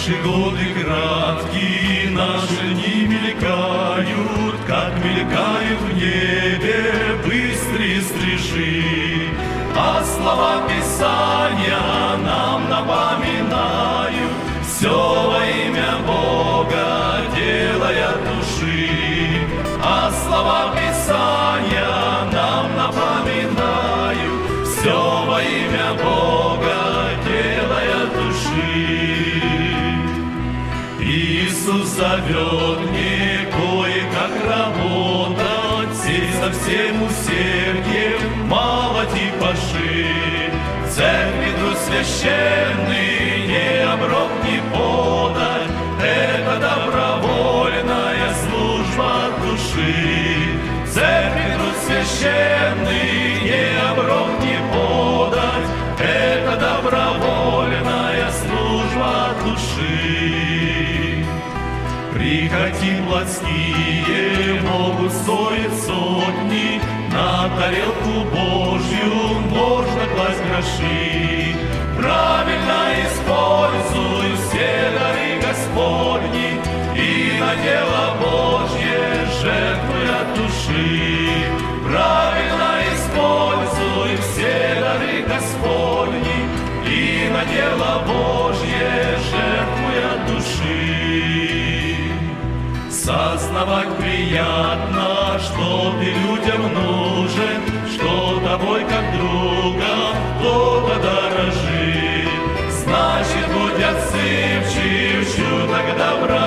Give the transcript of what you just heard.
Наши годы краткие, наши дни мелькают, как мелькают в небе быстрые стрижи. А слова Писания нам напоминают, все во имя Бога делая от души. А слова Писания нам напоминают, все во имя Бога делая от души. Иисус зовет мне кое-как работать, сесть со всем усердием, молоть и паши. В церкви труд священный, не оброк, не подать, это добровольная служба от души. В церкви труд священный, не оброк, не подать, это добровольная служба от души. Прихоти плотские могут стоить сотни, на тарелку Божью можно класть гроши. Правильно используй все дары Господни и на дело Божье жертвуй от души. Правильно используй все дары Господни и на дело Божье жертвуй от души. Сознавать приятно, что ты людям нужен, что тобой как другом кто-то дорожит. Значит, будь отзывчив, чудо добра